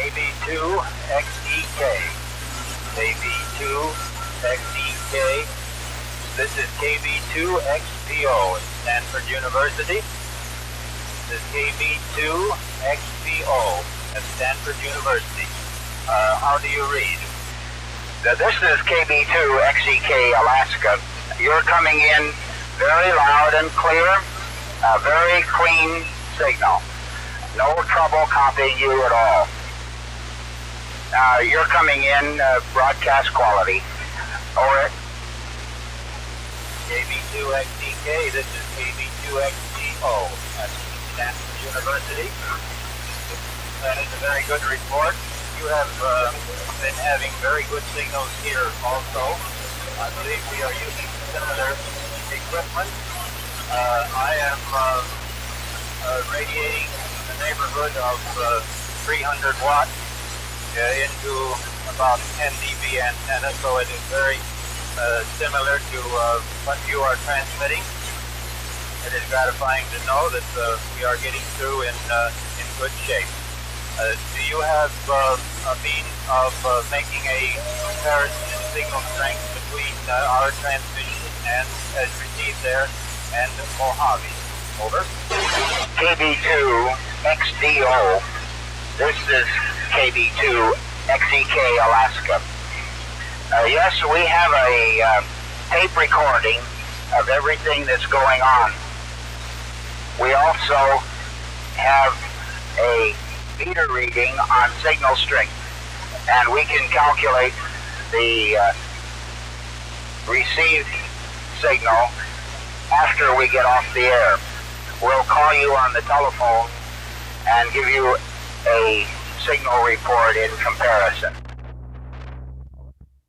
KB2XEK. KB2XEK. This is KB2XPO at Stanford University. This is KB2XPO at Stanford University. How do you read? This is KB2XEK Alaska. You're coming in very loud and clear, a very clean signal. No trouble copying you at all. You're coming in broadcast quality. Over. KB2XEK, this is KB2XPO at Stanford University. That is a very good report. You have been having very good signals here also. I believe we are using similar equipment. I am radiating in the neighborhood of 300 watts into about 10 dB antenna, so it is very similar to what you are transmitting. It is gratifying to know that we are getting through in good shape. Do you have a means of making a comparison in signal strength between our transmission and as received there and Mojave? Over. KB2XDO. This is KB2XEK Alaska. Yes, we have a tape recording of everything that's going on. We also have a meter reading on signal strength, and we can calculate the received signal after we get off the air. We'll call you on the telephone and give you a signal report in comparison.